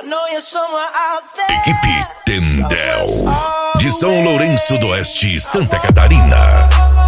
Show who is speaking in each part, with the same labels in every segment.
Speaker 1: Equipe Tendel, de São Lourenço do Oeste, Santa Catarina.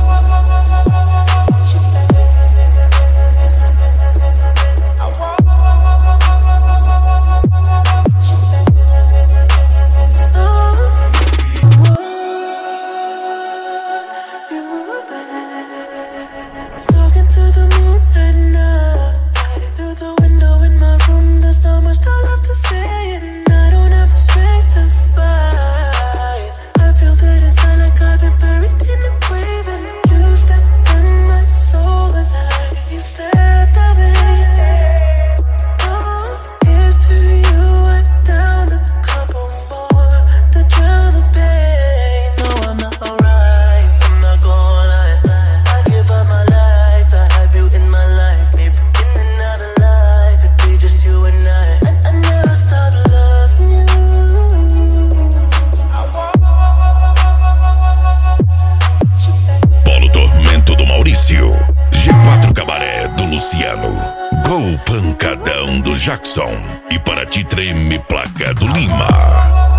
Speaker 1: G4 Cabaré do Luciano, Gol Pancadão do Jackson e Para Ti Treme Placa do Lima.